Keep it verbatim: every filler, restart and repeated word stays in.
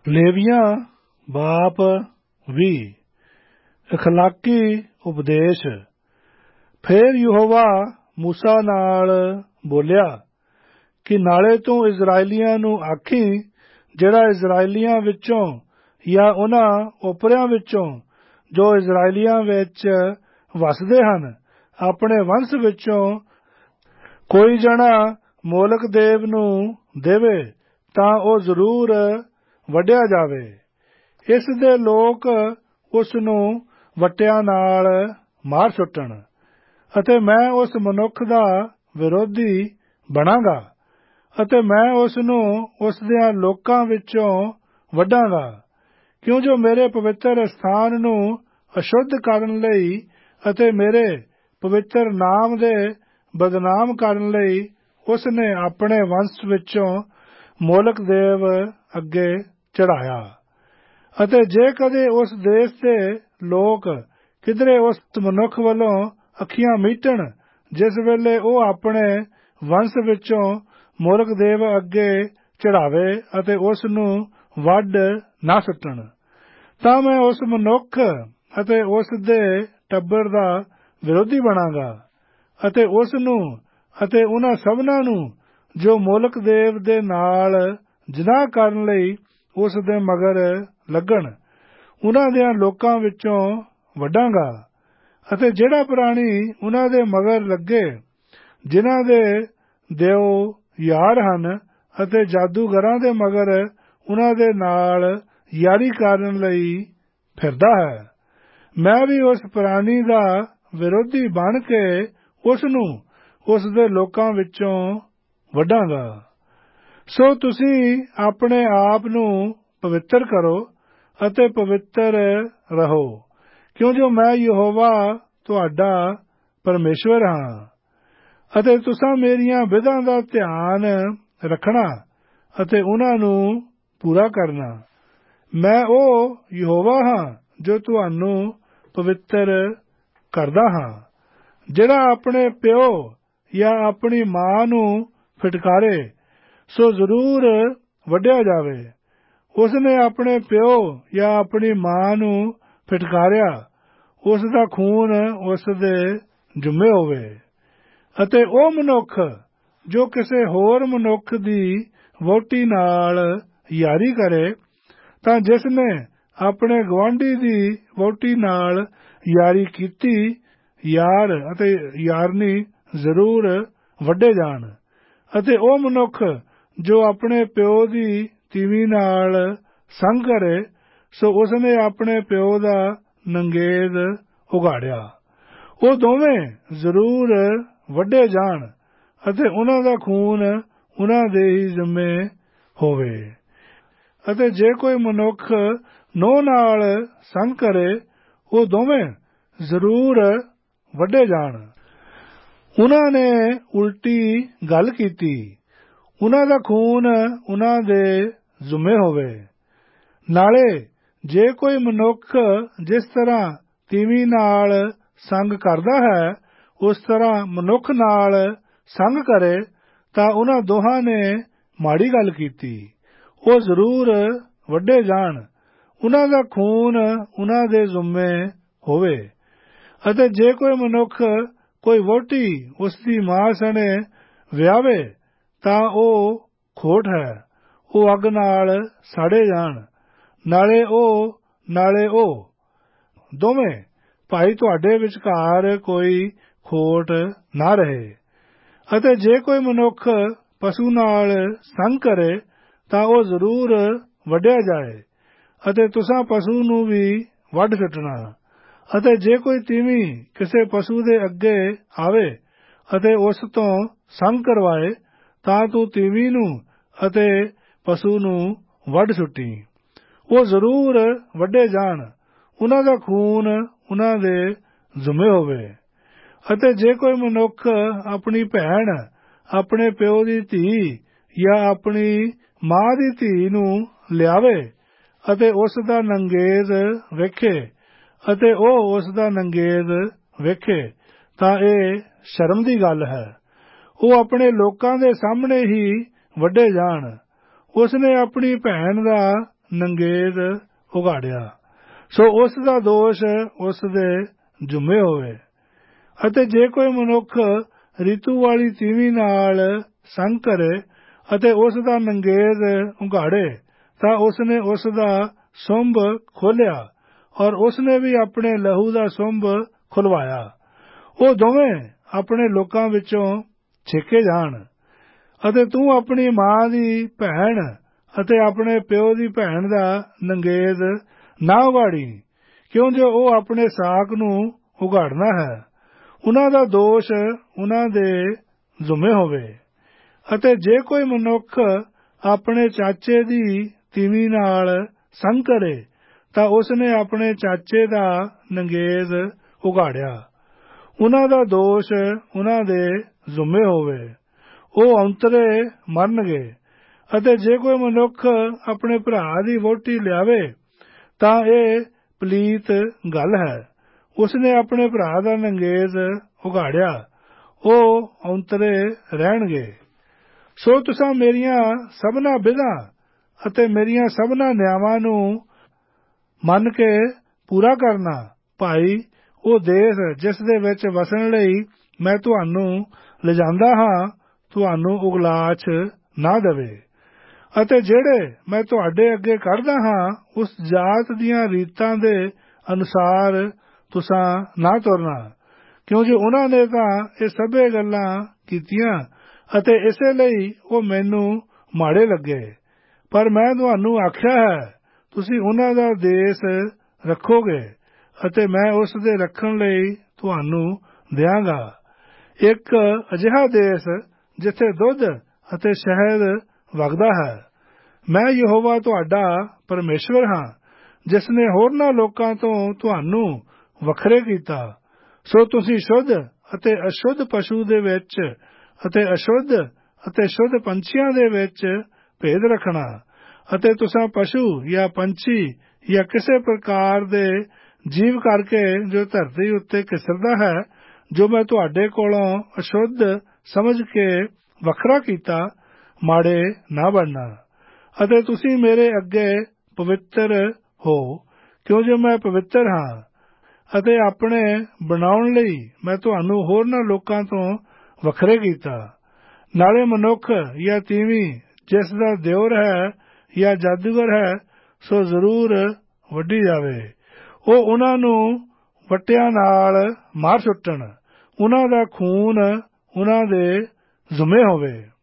ਲੇਵੀਆਂ ਬਾਪ ਵੀਹ। ਇਖਲਾਕੀ ਉਪਦੇਸ਼। ਫੇਰ ਯਹੋਵਾ ਮੂਸਾ ਨਾਲ ਬੋਲਿਆ ਕਿ ਨਾਲੇ ਤੂੰ ਇਜ਼ਰਾਈਲੀਆਂ ਨੂੰ ਆਖੀ, ਜਿਹੜਾ ਇਜ਼ਰਾਈਲੀਆਂ ਵਿੱਚੋਂ ਜਾਂ ਉਹਨਾਂ ਓਪਰਿਆਂ ਵਿੱਚੋਂ ਜੋ ਇਜ਼ਰਾਈਲੀਆਂ ਵਿੱਚ ਵਸਦੇ ਹਨ, ਆਪਣੇ ਵੰਸ਼ ਵਿੱਚੋਂ ਕੋਈ ਜਣਾ ਮੋਲਕ ਦੇਵ ਨੂੰ ਦੇਵੇ ਤਾਂ ਉਹ ਜ਼ਰੂਰ ਵੱਢਿਆ ਜਾਵੇ। ਇਸ ਦੇ ਲੋਕ ਉਸ ਨੂੰ ਵੱਟਿਆਂ ਨਾਲ ਮਾਰ ਸੁੱਟਣ, ਅਤੇ ਮੈਂ ਉਸ ਮਨੁੱਖ ਦਾ ਵਿਰੋਧੀ ਬਣਾਂਗਾ, ਅਤੇ ਮੈਂ ਉਸ ਨੂੰ ਉਸ ਦਿਆਂ ਲੋਕਾਂ ਵਿੱਚੋਂ ਵੱਢਾਂਗਾ, ਕਿਉਂ ਜੋ ਮੇਰੇ ਪਵਿੱਤਰ ਸਥਾਨ ਨੂੰ ਅਸ਼ੁੱਧ ਕਰਨ ਲਈ ਅਤੇ ਮੇਰੇ ਪਵਿੱਤਰ ਨਾਮ ਦੇ ਬਦਨਾਮ ਕਰਨ ਲਈ ਉਸ ਨੇ ਆਪਣੇ ਵੰਸ਼ ਵਿੱਚੋਂ ਮੋਲਕ ਦੇਵ ਅੱਗੇ ਚੜਾਇਆ। ਅਤੇ ਜੇ ਕਦੇ ਉਸ ਦੇਸ਼ ਦੇ ਲੋਕ ਕਿਧਰੇ ਉਸ ਮਨੁੱਖ ਵੱਲੋਂ ਅੱਖੀਆਂ ਮੀਟਣ, ਜਿਸ ਵੇਲੇ ਉਹ ਆਪਣੇ ਵੰਸ਼ ਵਿੱਚੋਂ ਮੋਲਕ ਦੇਵ ਅੱਗੇ ਚੜਾਵੇ ਅਤੇ ਉਸ ਨੂੰ ਵੱਢ ਨਾ ਸੁੱਟਣ, ਤਾਂ ਮੈਂ ਉਸ ਮਨੁੱਖ ਅਤੇ ਉਸ ਦੇ ਟੱਬਰ ਦਾ ਵਿਰੋਧੀ ਬਣਾਂਗਾ, ਅਤੇ ਉਸ ਨੂੰ ਅਤੇ ਉਹਨਾਂ ਸਭਨਾਂ ਨੂੰ ਜੋ ਮੋਲਕ ਦੇਵ ਦੇ ਨਾਲ ਜਿਨਾਹ ਕਰਨ ਲਈ ਉਸ ਦੇ ਮਗਰ ਲੱਗਣ, ਉਹਨਾਂ ਦਿਆਂ ਲੋਕਾਂ ਵਿੱਚੋਂ ਵੱਢਾਂਗਾ। ਅਤੇ ਜਿਹੜਾ ਪ੍ਰਾਣੀ ਉਹਨਾਂ ਦੇ ਮਗਰ ਲੱਗੇ, ਜਿਨ੍ਹਾਂ ਦੇ ਦਿਓ ਯਾਰ ਹਨ, ਅਤੇ ਜਾਦੂਗਰਾਂ ਦੇ ਮਗਰ ਉਹਨਾਂ ਦੇ ਨਾਲ ਯਾਰੀ ਕਰਨ ਲਈ ਫਿਰਦਾ ਹੈ, ਮੈਂ ਵੀ ਉਸ ਪ੍ਰਾਣੀ ਦਾ ਵਿਰੋਧੀ ਬਣ ਕੇ ਉਸ ਨੂੰ ਉਸ ਦੇ ਲੋਕਾਂ ਵਿੱਚੋਂ ਵੱਢਾਂਗਾ। ਸੋ ਤੁਸੀਂ ਆਪਣੇ ਆਪ ਨੂੰ ਪਵਿੱਤਰ ਕਰੋ ਅਤੇ ਪਵਿੱਤਰ ਰਹੋ, ਕਿਉਂ ਜੋ ਮੈਂ ਯਹੋਵਾ ਤੁਹਾਡਾ ਪਰਮੇਸ਼ਵਰ ਹਾਂ। ਅਤੇ ਤੁਸੀਂ ਮੇਰੀਆਂ ਵਿਧਾਂ ਦਾ ਧਿਆਨ ਰੱਖਣਾ ਅਤੇ ਉਹਨਾਂ ਨੂੰ ਪੂਰਾ ਕਰਨਾ। ਮੈਂ ਉਹ ਯਹੋਵਾ ਹਾਂ ਜੋ ਤੁਹਾਨੂੰ ਪਵਿੱਤਰ ਕਰਦਾ ਹਾਂ। ਜਿਹੜਾ ਆਪਣੇ ਪਿਓ ਜਾਂ ਆਪਣੀ ਮਾਂ ਨੂੰ ਫਿਟਕਾਰੇ, ਸੋ ਜ਼ਰੂਰ ਵੱਢਿਆ ਜਾਵੇ। ਉਸ ਨੇ ਆਪਣੇ ਪਿਓ ਜਾਂ ਆਪਣੀ ਮਾਂ ਨੂੰ ਫਿਟਕਾਰਿਆ, ਉਸ ਦਾ ਖੂਨ ਉਸ ਦੇ ਜੁੰਮੇ ਹੋਵੇ। ਅਤੇ ਉਹ ਮਨੁੱਖ ਜੋ ਕਿਸੇ ਹੋਰ ਮਨੁੱਖ ਦੀ ਵਹੁਟੀ ਨਾਲ ਯਾਰੀ ਕਰੇ, ਤਾਂ ਜਿਸ ਨੇ ਆਪਣੇ ਗੁਆਂਢੀ ਦੀ ਵਹੁਟੀ ਨਾਲ ਯਾਰੀ ਕੀਤੀ, ਯਾਰ ਅਤੇ ਯਾਰਨੀ ਜ਼ਰੂਰ ਵੱਢੇ ਜਾਣ। ਅਤੇ ਉਹ ਮਨੁੱਖ ਜੋ ਆਪਣੇ ਪਿਓ ਦੀ ਤੀਵੀਂ ਨਾਲ ਸੰਗ ਕਰੇ, ਸੋ ਉਸ ਨੇ ਆਪਣੇ ਪਿਓ ਦਾ ਨੰਗੇਜ਼ ਉਘਾੜਿਆ। ਉਹ ਦੋਵੇਂ ਜ਼ਰੂਰ ਵੱਢੇ ਜਾਣ, ਅਤੇ ਉਹਨਾਂ ਦਾ ਖੂਨ ਉਹਨਾਂ ਦੇ ਹੀ ਜ਼ਿੰਮੇ ਹੋਵੇ। ਅਤੇ ਜੇ ਕੋਈ ਮਨੁੱਖ ਨੂੰਹ ਨਾਲ ਸੰਗ ਕਰੇ, ਉਹ ਦੋਵੇਂ ਜ਼ਰੂਰ ਵੱਢੇ ਜਾਣ। ਉਹਨਾਂ ਨੇ ਉਲਟੀ ਗੱਲ ਕੀਤੀ, ਉਹਨਾਂ ਦਾ ਖੂਨ ਉਹਨਾਂ ਦੇ ਜ਼ਿੰਮੇ ਹੋਵੇ। ਨਾਲੇ ਜੇ ਕੋਈ ਮਨੁੱਖ ਜਿਸ ਤਰ੍ਹਾਂ ਤੀਵੀਂ ਨਾਲ ਸੰਗ ਕਰਦਾ ਹੈ, ਉਸ ਤਰ੍ਹਾਂ ਮਨੁੱਖ ਨਾਲ ਸੰਗ ਕਰੇ, ਤਾਂ ਉਹਨਾਂ ਦੋਹਾਂ ਨੇ ਮਾੜੀ ਗੱਲ ਕੀਤੀ, ਉਹ ਜ਼ਰੂਰ ਵੱਢੇ ਜਾਣ। ਉਹਨਾਂ ਦਾ ਖੂਨ ਉਹਨਾਂ ਦੇ ਜ਼ਿੰਮੇ ਹੋਵੇ। ਅਤੇ ਜੇ ਕੋਈ ਮਨੁੱਖ ਕੋਈ ਵਹੁਟੀ ਉਸ ਦੀ ਮਾਂ ਸਣੇ ਵਿਆਵੇ, ਤਾਂ ਉਹ ਖੋਟ ਹੈ, ਉਹ ਅੱਗ ਨਾਲ ਸਾੜੇ ਜਾਣ। ਨਾਲੇ ਉਹ ਨਾਲੇ ਉਹ ਦੋਵੇਂ ਭਾਈ ਤੁਹਾਡੇ ਵਿਚਕਾਰ ਕੋਈ ਖੋਟ ਨਾ ਰਹੇ। ਅਤੇ ਜੇ ਕੋਈ ਮਨੁੱਖ ਪਸ਼ੂ ਨਾਲ ਸੰਗ ਕਰੇ, ਤਾਂ ਉਹ ਜ਼ਰੂਰ ਵੱਢਿਆ ਜਾਏ, ਅਤੇ ਤੁਸੀਂ ਪਸ਼ੂ ਨੂੰ ਵੀ ਵੱਢ ਸੁੱਟਣਾ। ਅਤੇ ਜੇ ਕੋਈ ਤੀਵੀਂ ਕਿਸੇ ਪਸ਼ੂ ਦੇ ਅੱਗੇ ਆਵੇ ਅਤੇ ਉਸ ਤੋਂ ਸੰਗ ਕਰਵਾਏ, ਤਾਂ ਤੂੰ ਤੀਵੀਂ ਨੂੰ ਅਤੇ ਪਸ਼ੂ ਨੂੰ ਵੱਢ ਸੁੱਟੀ, ਉਹ ਜ਼ਰੂਰ ਵੱਢੇ ਜਾਣ। ਉਹਨਾਂ ਦਾ ਖੂਨ ਉਹਨਾਂ ਦੇ ਜ਼ਿੰਮੇ ਹੋਵੇ। ਅਤੇ ਜੇ ਕੋਈ ਮਨੁੱਖ ਆਪਣੀ ਭੈਣ, ਆਪਣੇ ਪਿਓ ਦੀ ਧੀ ਜਾਂ ਆਪਣੀ ਮਾਂ ਦੀ ਧੀ ਨੂੰ ਲਿਆਵੇ ਅਤੇ ਉਸ ਦਾ ਨੰਗੇਜ਼ ਵੇਖੇ, ਅਤੇ ਉਹ ਉਸ ਦਾ ਨੰਗੇਜ਼ ਵੇਖੇ, ਤਾਂ ਇਹ ਸ਼ਰਮ ਦੀ ਗੱਲ ਹੈ। ਉਹ ਆਪਣੇ ਲੋਕਾਂ ਦੇ ਸਾਹਮਣੇ ਹੀ ਵੱਢੇ ਜਾਣ। ਉਸ ਨੇ ਆਪਣੀ ਭੈਣ ਦਾ ਨੰਗੇਜ਼ ਉਘਾੜਿਆ, ਸੋ ਉਸ ਦਾ ਦੋਸ਼ ਉਸ ਦੇ ਜੁੰਮੇ ਹੋਵੇ। ਅਤੇ ਜੇ ਕੋਈ ਮਨੁੱਖ ਰੀਤੂ ਵਾਲੀ ਤੀਵੀਂ ਨਾਲ ਸੰਗ ਕਰੇ ਅਤੇ ਉਸ ਦਾ ਨੰਗੇਜ਼ ਉਘਾੜੇ, ਤਾਂ ਉਸਨੇ ਉਸ ਦਾ ਸੁੰਭ ਖੋਲ੍ਹਿਆ ਔਰ ਉਸਨੇ ਵੀ ਆਪਣੇ ਲਹੂ ਦਾ ਸੁੰਭ ਖੁਲਵਾਇਆ। ਉਹ ਦੋਵੇਂ ਆਪਣੇ ਲੋਕਾਂ ਵਿੱਚੋਂ ਛੇਕੇ ਜਾਣ। ਅਤੇ ਤੂੰ ਆਪਣੀ ਮਾਂ ਦੀ ਭੈਣ ਅਤੇ ਆਪਣੇ ਪਿਓ ਦੀ ਭੈਣ ਦਾ ਨੰਗੇਜ਼ ਨਾ ਉਘਾੜੀ, ਕਿਉਂ ਜੋ ਉਹ ਆਪਣੇ ਸਾਕ ਨੂੰ ਉਘਾੜਨਾ ਹੈ। ਉਹਨਾਂ ਦਾ ਦੋਸ਼ ਉਹਨਾਂ ਦੇ ਜ਼ੁੰਮੇ ਹੋਵੇ। ਅਤੇ ਜੇ ਕੋਈ ਮਨੁੱਖ ਆਪਣੇ ਚਾਚੇ ਦੀ ਤੀਵੀਂ ਨਾਲ ਸੰਗ ਕਰੇ, ਤਾਂ ਉਸਨੇ ਆਪਣੇ ਚਾਚੇ ਦਾ ਨੰਗੇਜ਼ ਉਘਾੜਿਆ। ਉਹਨਾਂ ਦਾ ਦੋਸ਼ ਉਹਨਾਂ ਦੇ ਜ਼ੁੰਮੇ ਹੋਵੇ। ਉਹ ਔਂਤਰੇ ਮਰਨਗੇ। ਅਤੇ ਜੇ ਕੋਈ ਮਨੁੱਖ ਆਪਣੇ ਭਰਾ ਦੀ ਵਹੁਟੀ ਲਿਆਵੇ, ਤਾਂ ਇਹ ਪਲੀਤ ਗੱਲ ਹੈ। ਉਸਨੇ ਆਪਣੇ ਭਰਾ ਦਾ ਨੰਗੇਜ਼ ਉਘਾੜਿਆ, ਉਹ ਔਂਤਰੇ ਰਹਿਣਗੇ। ਸੋ ਤੁਸਾਂ ਮੇਰੀਆਂ ਸਭਨਾਂ ਵਿਧਾਂ ਅਤੇ ਮੇਰੀਆਂ ਸਭਨਾਂ ਨਿਯਮਾਂ ਨੂੰ ਮੰਨ ਕੇ ਪੂਰਾ ਕਰਨਾ। ਭਾਈ, ਉਹ ਦੇਸ਼ ਜਿਸ ਦੇ ਵਿੱਚ ਵਸਣ ਲਈ ਮੈਂ ਤੁਹਾਨੂੰ ਲਿਜਾਂਦਾ ਹਾਂ, ਤੁਹਾਨੂੰ ਉਗਲਾਚ ਨਾ ਦੇਵੇ। ਅਤੇ ਜਿਹੜੇ ਮੈਂ ਤੁਹਾਡੇ ਅੱਗੇ ਕਰਦਾ ਹਾਂ, ਉਸ ਜਾਤ ਦੀਆਂ ਰੀਤਾਂ ਦੇ ਅਨੁਸਾਰ ਤੁਸਾਂ ਨਾ ਤੁਰਨਾ, ਕਿਉਂ ਜੋ ਉਹਨਾਂ ਨੇ ਤਾਂ ਇਹ ਸਭੇ ਗੱਲਾਂ ਕੀਤੀਆਂ ਅਤੇ ਇਸੇ ਲਈ ਉਹ ਮੈਨੂੰ ਮਾੜੇ ਲੱਗੇ। ਪਰ ਮੈਂ ਤੁਹਾਨੂੰ ਆਖਿਆ ਹੈ, ਤੁਸੀਂ ਉਹਨਾਂ ਦਾ ਦੇਸ਼ ਰੱਖੋਗੇ ਅਤੇ ਮੈਂ ਉਸ ਦੇ ਰੱਖਣ ਲਈ ਤੁਹਾਨੂੰ ਦਿਆਂਗਾ, ਇੱਕ ਅਜਿਹਾ ਦੇਸ਼ ਜਿੱਥੇ ਦੁੱਧ ਅਤੇ ਸ਼ਹਿਦ ਵਗਦਾ ਹੈ। ਮੈਂ ਯਹੋਵਾ ਤੁਹਾਡਾ ਪਰਮੇਸ਼ਵਰ ਹਾਂ, ਜਿਸ ਨੇ ਹੋਰਨਾਂ ਲੋਕਾਂ ਤੋਂ ਤੁਹਾਨੂੰ ਵੱਖਰੇ ਕੀਤਾ। ਸੋ ਤੁਸੀਂ ਸ਼ੁੱਧ ਅਤੇ ਅਸ਼ੁੱਧ ਪਸ਼ੂ ਦੇ ਵਿੱਚ ਅਤੇ ਅਸ਼ੁੱਧ ਅਤੇ ਸ਼ੁੱਧ ਪੰਛੀਆਂ ਦੇ ਵਿੱਚ ਭੇਦ ਰੱਖਣਾ। ਅਤੇ ਤੁਸਾਂ ਪਸ਼ੂ ਜਾਂ ਪੰਛੀ ਜਾਂ ਕਿਸੇ ਪ੍ਰਕਾਰ ਦੇ ਜੀਵ ਕਰਕੇ ਜੋ ਧਰਤੀ ਉੱਤੇ ਘਿਸਰਦਾ ਹੈ, ਜੋ ਮੈਂ ਤੁਹਾਡੇ ਕੋਲੋਂ ਅਸ਼ੁੱਧ ਸਮਝ ਕੇ ਵੱਖਰਾ ਕੀਤਾ, ਮਾੜੇ ਨਾ ਬਣਨਾ। ਅਤੇ ਤੁਸੀਂ ਮੇਰੇ ਅੱਗੇ ਪਵਿੱਤਰ ਹੋ, ਕਿਉਂ ਜੋ ਮੈਂ ਪਵਿੱਤਰ ਹਾਂ। ਅਤੇ ਆਪਣੇ ਬਣਾਉਣ ਲਈ ਮੈਂ ਤੁਹਾਨੂੰ ਹੋਰਨਾਂ ਲੋਕਾਂ ਤੋਂ ਵੱਖਰੇ ਕੀਤਾ। ਨਾਲੇ ਮਨੁੱਖ ਜਾਂ ਤੀਵੀਂ ਜਿਸ ਦਾ ਦਿਓਰ ਹੈ ਜਾਂ ਜਾਦੂਗਰ ਹੈ, ਸੋ ਜ਼ਰੂਰ ਵੱਢੀ ਜਾਵੇ। ਉਹ ਉਹਨਾਂ ਨੂੰ ਵੱਟਿਆਂ ਨਾਲ ਮਾਰ ਸੁੱਟਣ। ਉਹਨਾਂ ਦਾ ਖੂਨ ਉਹਨਾਂ ਦੇ ਜ਼ੁੰਮੇ ਹੋਵੇ।